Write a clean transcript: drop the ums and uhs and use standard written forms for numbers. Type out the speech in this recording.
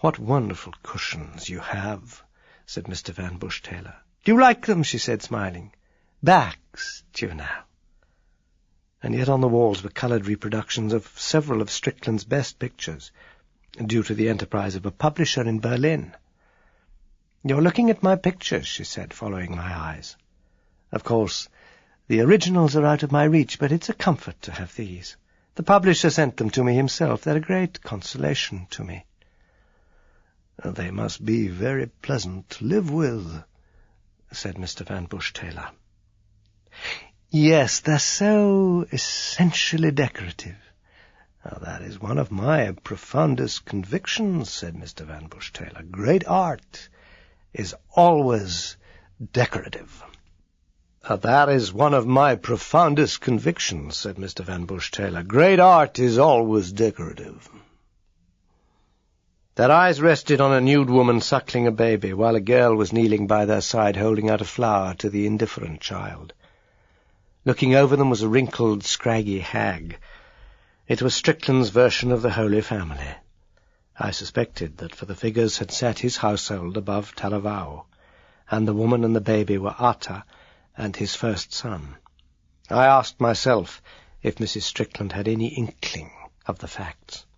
"What wonderful cushions you have," said Mr. Van Bush-Taylor. "Do you like them?" she said, smiling. "Backs, do you now?" And yet on the walls were coloured reproductions of several of Strickland's best pictures, due to the enterprise of a publisher in Berlin. "You're looking at my pictures," she said, following my eyes. "Of course, the originals are out of my reach, but it's a comfort to have these. The publisher sent them to me himself. They're a great consolation to me." "They must be very pleasant to live with," said Mr. Van Bush-Taylor. "Yes, they're so essentially decorative." "That is one of my profoundest convictions," said Mr. Van Bush-Taylor. "Great art is always decorative." "That is one of my profoundest convictions," said Mr. Van Bush-Taylor. "Great art is always decorative." Their eyes rested on a nude woman suckling a baby, while a girl was kneeling by their side holding out a flower to the indifferent child. Looking over them was a wrinkled, scraggy hag. It was Strickland's version of the Holy Family. I suspected that, for the figures had set his household above Taravao, and the woman and the baby were Atta and his first son. I asked myself if Mrs. Strickland had any inkling of the facts.